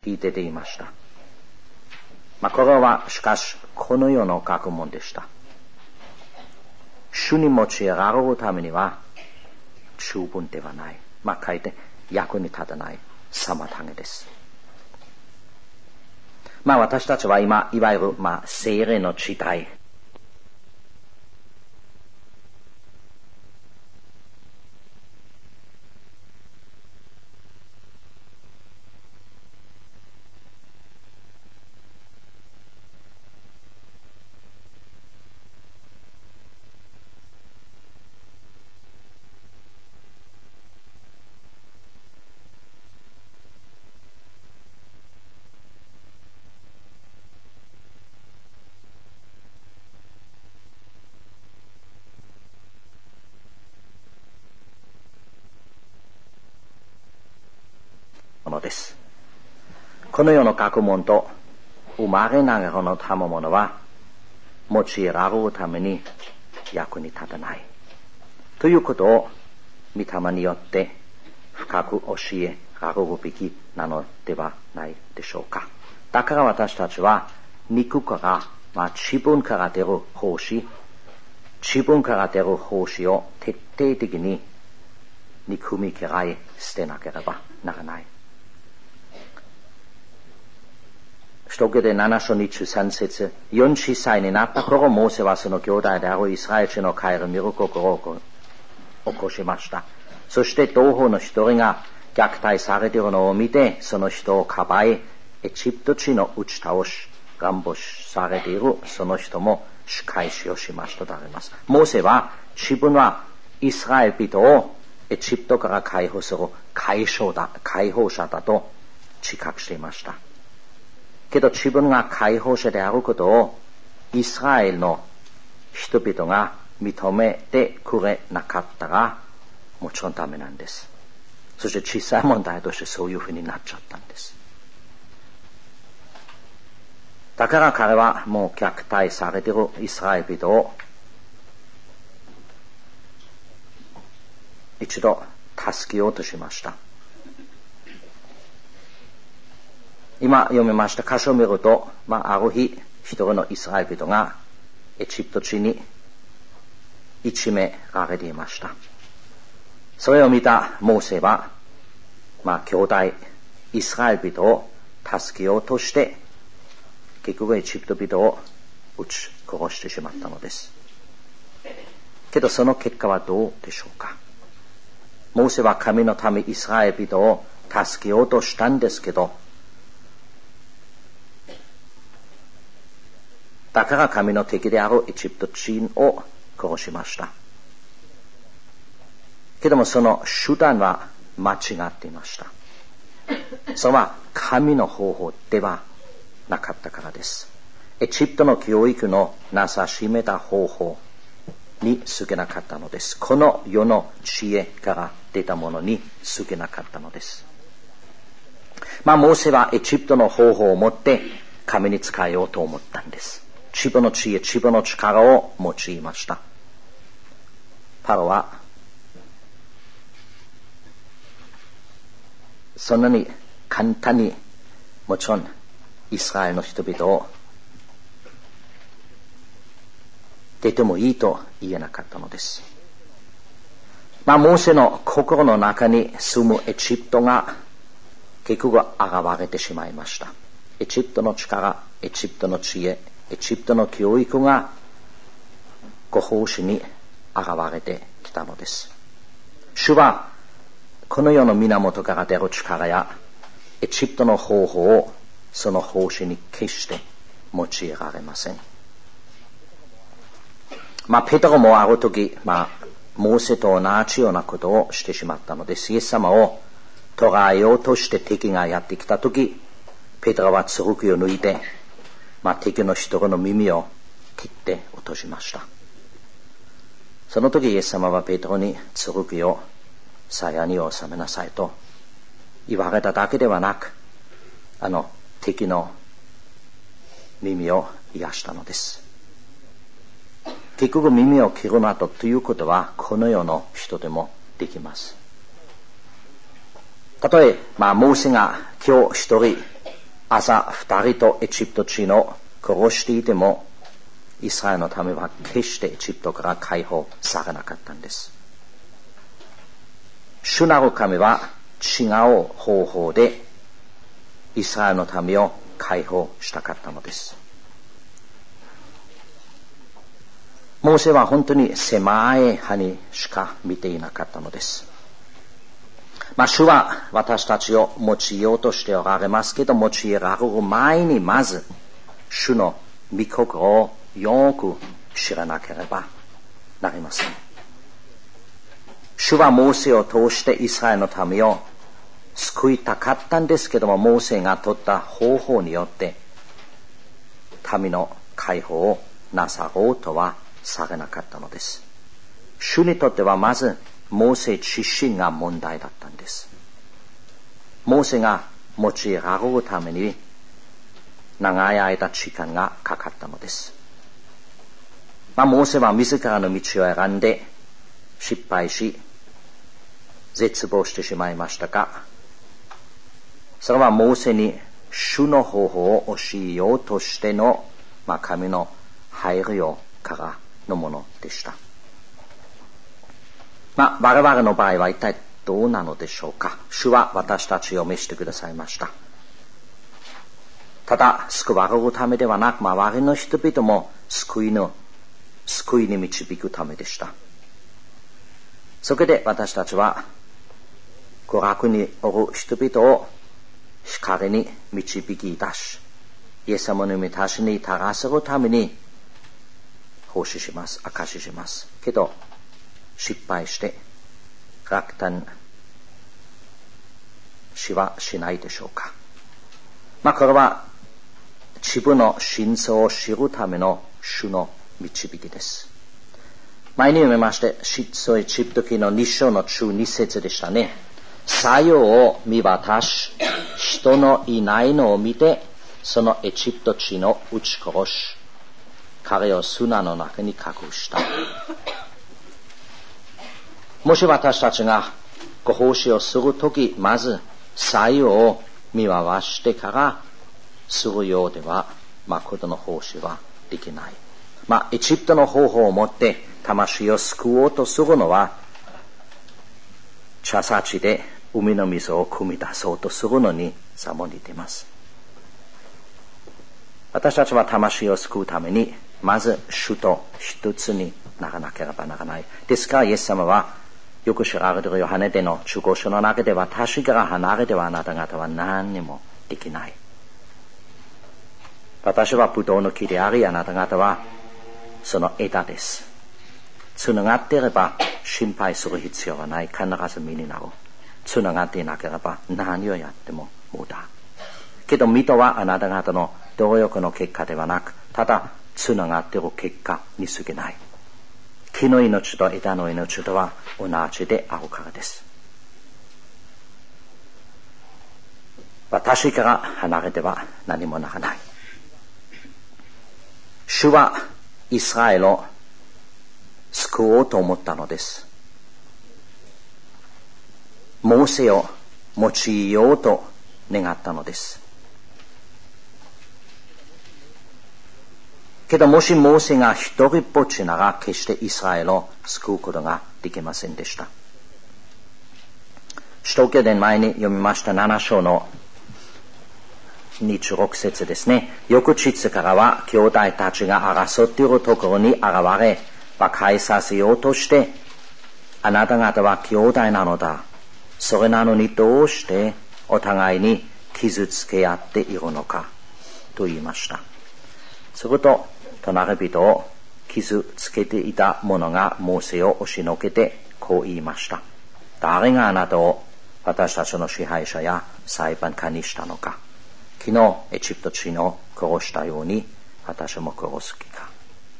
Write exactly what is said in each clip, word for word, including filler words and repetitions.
言ってていました。まあ、これはしかしこの世の学問でした。主に用いられるためには十分ではない。まあ、書いて役に立たない妨げです。まあ、私たちは今いわゆるまあ聖霊の時代、のです。この世の学問と生まれながらの賜物は用いられるために役に立たないということを御霊によって深く教えられるべきなのではないでしょうか。だから私たちは肉から、まあ、自分から出る奉仕自分から出る奉仕を徹底的に憎み嫌い捨てなければならない。使徒行伝なな章にじゅうさん節、よんじゅっさいになった頃、モーセはその兄弟であるイスラエル人の帰る見る心を起こしました。そして同胞の一人が虐待されているのを見て、その人をかばい、エジプト地の打ち倒し、頑張されているその人も仕返しをしましたとあります。モーセは自分はイスラエル人をエジプトから解放する解放だ、解放者だと自覚していました。けど自分が解放者であることをイスラエルの人々が認めてくれなかったらもちろんダメなんです。そして小さい問題としてそういうふうになっちゃったんです。だから彼はもう虐待されているイスラエル人を一度助けようとしました。今読みました箇所を見ると、まあ、ある日一人のイスラエル人がエジプト地に一められていました。それを見たモーセは、まあ、兄弟イスラエル人を助けようとして結局エジプト人を撃ち殺してしまったのです。けどその結果はどうでしょうか。モーセは神の民イスラエル人を助けようとしたんですけど、だから神の敵であるエジプト人を殺しました。けどもその手段は間違っていました。それは神の方法ではなかったからです。エジプトの教育のなさしめた方法に過ぎなかったのです。この世の知恵から出たものに過ぎなかったのです。まあモーセはエジプトの方法を持って神に仕えようと思ったんです。自分の知恵、自分の力を用いました。パロはそんなに簡単にもちろんイスラエルの人々を出てもいいと言えなかったのです。まあモーセの心の中に住むエジプトが結局現れてしまいました。エジプトの力、エジプトの知恵、エジプトの教育がご奉仕に現れてきたのです。主はこの世の源から出る力やエジプトの方法をその奉仕に決して用いられません。まあペテロもある時、まあモーセと同じようなことをしてしまったのです。イエス様を捕らえようとして敵がやってきた時、ペテロは剣を抜いてまあ、敵の一人の耳を切って落としました。その時イエス様はペテロに剣を鞘に収めなさいと言われただけではなく、あの敵の耳を癒したのです。結局耳を切るなどということはこの世の人でもできます。たとえ、まあ、モーセが今日一人朝二人とエジプト地を殺していても、イスラエルのためは決してエジプトから解放されなかったんです。主なる神は違う方法でイスラエルのためを解放したかったのです。モーセは本当に狭い歯にしか見ていなかったのです。まあ、主は私たちを用いようとしておられますけど、用いられる前にまず主の御心をよく知らなければなりません。主はモーセを通してイスラエルのためを救いたかったんですけども、モーセが取った方法によって民の解放をなさろうとはされなかったのです。主にとってはまずモーセ自身が問題だったんです。モーセが用いられるために長い間時間がかかったのです。まあ、モーセは自らの道を選んで失敗し絶望してしまいましたが、それはモーセに主の方法を教えようとしての、まあ、神の配慮からのものでした。まあ、我々の場合は一体どうなのでしょうか。主は私たちを召してくださいました。ただ救われるためではなく、周りの人々も救いの救いに導くためでした。そこで私たちは娯楽におる人々を光に導き出し、イエス様の御足しに至らせるために奉仕します、証しします。けど失敗して落胆しはしないでしょうか。まあこれは自分の真相を知るための主の導きです。前に読みまして、出エジプト記のに章の中に節でしたね。作用を見渡し、人のいないのを見て、そのエジプト地の撃ち殺し、彼を砂の中に隠した。もし私たちがご奉仕をするとき、まず作用を見回してからするようでは、誠の奉仕はできない。まあ、エジプトの方法をもって魂を救おうとするのは、茶鉢で海の水を汲み出そうとするのにさも似ています。私たちは魂を救うために、まず主と一つにならなければならない。ですから、イエス様は、よく知られているヨハネでの中古書の中では、私から離れてはあなた方は何にもできない。私はブドウの木であり、あなた方はその枝です。つながっていれば心配する必要はない。必ず実になる。つながっていなければ何をやっても無駄。けど実とはあなた方の努力の結果ではなく、ただつながっている結果に過ぎない。木の命と枝の命とは同じであるからです。私から離れては何もならない。主はイスラエルを救おうと思ったのです。モーセを用いようと願ったのです。けどもしモーセが一人ぼっちなら、決してイスラエルを救うことができませんでした。使徒行伝前に読みましたなな章のにじゅうろく節ですね。翌日からは兄弟たちが争っているところに現れ、和解させようとして、あなた方は兄弟なのだ。それなのにどうしてお互いに傷つけ合っているのかと言いました。すると隣人を傷つけていた者がモーセを押しのけてこう言いました。誰があなたを私たちの支配者や裁判官にしたのか。昨日エジプト地を殺したように私も殺す気か。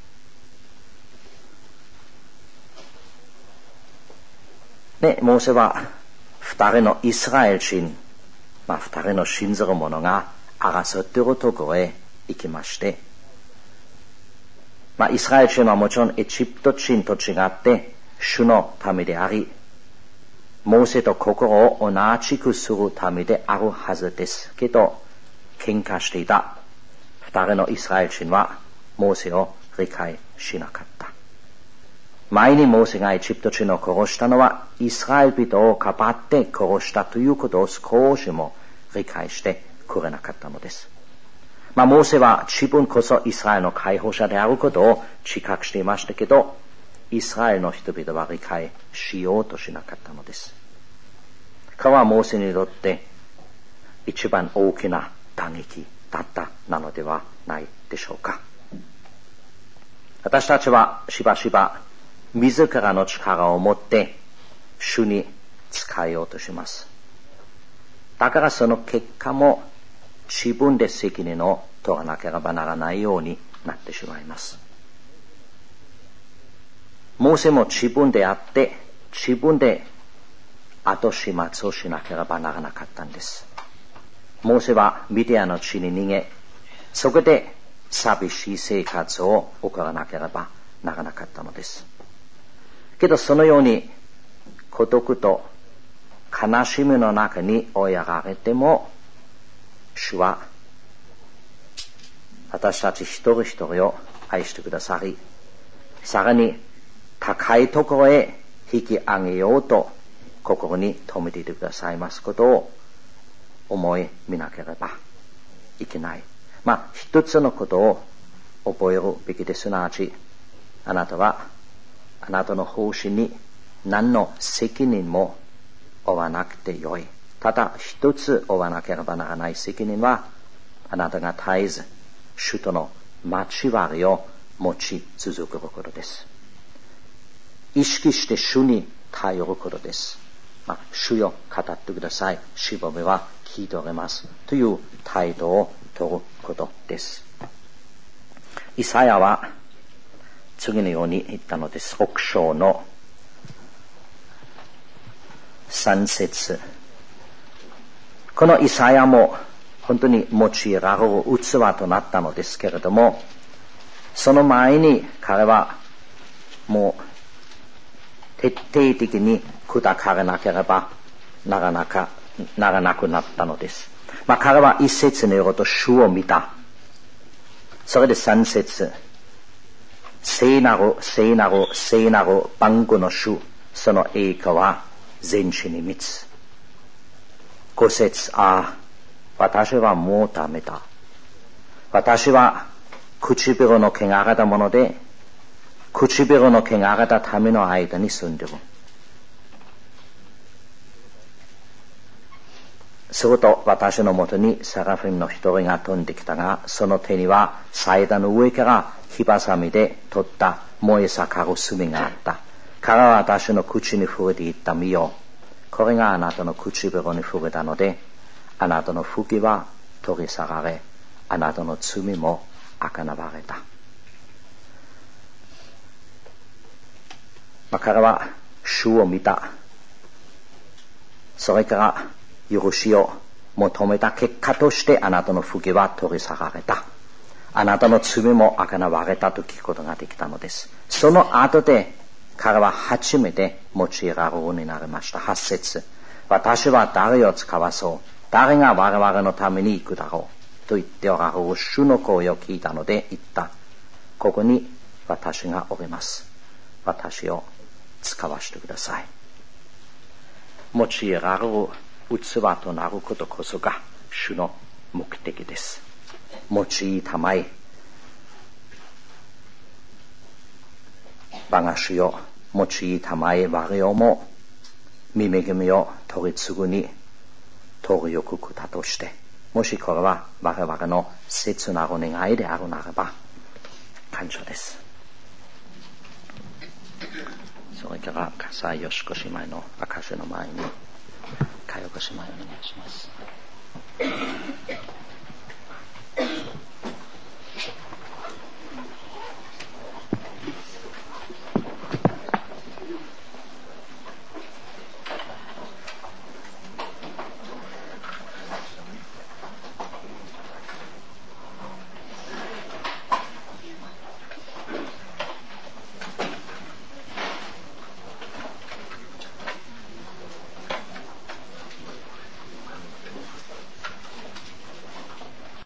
で、モーセは二人のイスラエル人、まあ二人の信ずる者が争っているところへ行きまして、まあイスラエル人はもちろんエジプト人と違って主の民であり、モーセと心を同じくする民であるはずですけど、 喧嘩していた二人のイスラエル人はモーセを理解しなかった。前にモーセがエジプト人を殺したのはイスラエル人をかばって殺したということを少しも理解してくれなかったのです。まあ、モーセは自分こそイスラエルの解放者であることを自覚していましたけど、イスラエルの人々は理解しようとしなかったのです。彼はモーセにとって一番大きな打撃だったなのではないでしょうか。私たちはしばしば自らの力を持って主に仕えようとします。だからその結果も自分で責任を取らなければならないようになってしまいます。モーセも自分であって自分で後始末をしなければならなかったんです。モーセはミディアの地に逃げ、そこで寂しい生活を送らなければならなかったのです。けどそのように孤独と悲しみの中に追いやられても、主は私たち一人一人を愛してくださり、さらに高いところへ引き上げようと心に留めていてくださいますことを思い見なければいけない。まあ一つのことを覚えるべきです。すなわちあなたはあなたの方針に何の責任も負わなくてよい。ただ一つ負わなければならない責任は、あなたが絶えず主との交わりを持ち続けることです。意識して主に頼ることです。まあ、主よ語ってください。しもべは聞いております。という態度を取ることです。イサヤは次のように言ったのです。ろく章のさん節。このイサヤも本当に用いられる器となったのですけれども、その前に彼はもう徹底的に砕かれなければならなかならなくなったのです。まあ彼は一節によると主を見た。それで三節、聖なる聖なる聖なる万軍の主、その栄華は全地に満つ。五節、ああ、私はもうダメだ。私は唇の汚れたもので、唇の汚れた民の間に住んでいる。すると私のもとにセラフィムの一人が飛んできたが、その手には祭壇の上から火ばさみで取った燃え盛る炭があった。彼は私の口に触れて言った。見よ、これがあなたの唇に触れたので、あなたの不義は取り去られ、あなたの罪もあかなわれた。まあ、彼は主を見た。それから許しを求めた結果として、あなたの不義は取り去られた。あなたの罪もあかなわれたと聞くことができたのです。その後で彼は初めて用いられるようになりました。はち節、私は誰を使わそう、誰が我々のために行くだろうと言っておられる主の声を聞いたので言った。ここに私がおります。私を使わせてください。用いられる器となることこそが主の目的です。用いたまえ、我が主よ、用いたまえ我をも耳恵みを取り継ぐに通りよくくだとして、もしこれは我々の切なる願いであるならば感謝です。それから笠井よしこ姉妹の証の前に佳代子姉妹をお願いします。